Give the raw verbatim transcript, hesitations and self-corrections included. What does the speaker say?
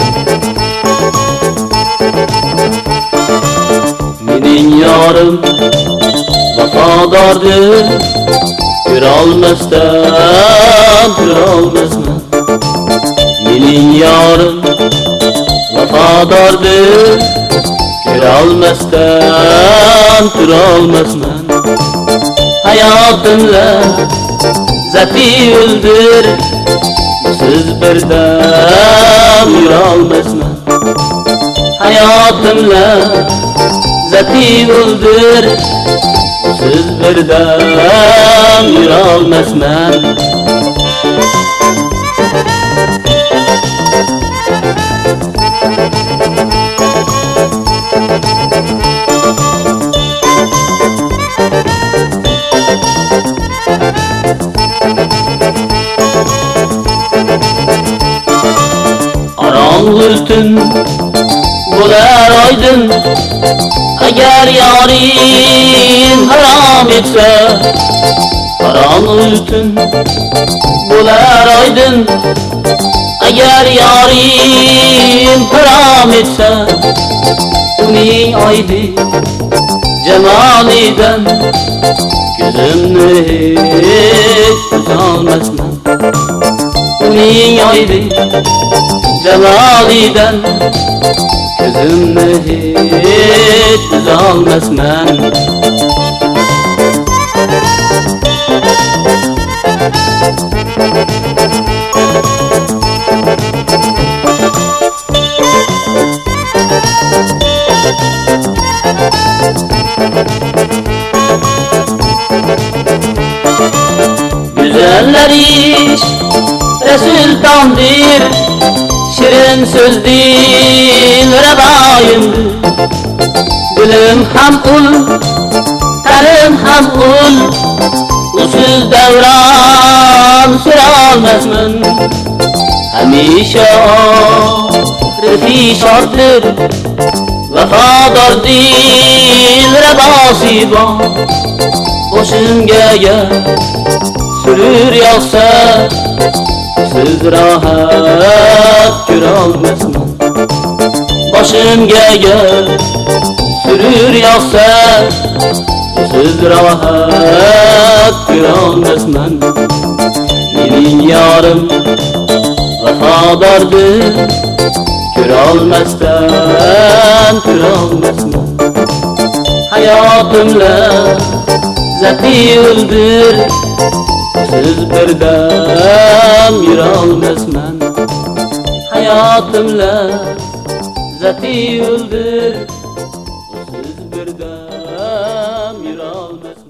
Mening yorim vafodordir, ko'rolmasdan ko'rolmasman. Mening yorim vafodordir, ko'rolmasdan ko'rolmasman. Hayotimla zati o'ldir, siz birdam yurolmasman. Hayotimla zati o'ldir, siz birdam yurolmasman. Qorong'u tun bo'lar oydin, agar yoring harom etsa. Qorong'u tun bo'lar oydin, agar yoring harom etsa. Uning oydi jamolidan ko'zimni hech tutolmasman. Uning oydi jamolidan ko'zimni hech tutolmasman. Güzeller iş Resultandir, shirin so'zdil raboyimdir. Dilim ham ul, tarim ham ul, usiz davron surolmasman. Hamisha rifi shortdir, vafodor dil rabosi bor. Boshimga surur yog'sa, siz rohat ko'rolmasman. Boshimga surur yog'sa, siz rohat ko'rolmasman. Mening yorim vafodordir, ko'rolmasdan ko'rolmasman. Hayotimla zati o'ldir, siz birdam yurolmasman. Hayotimla zati o'ldir, siz birdam yurolmasman.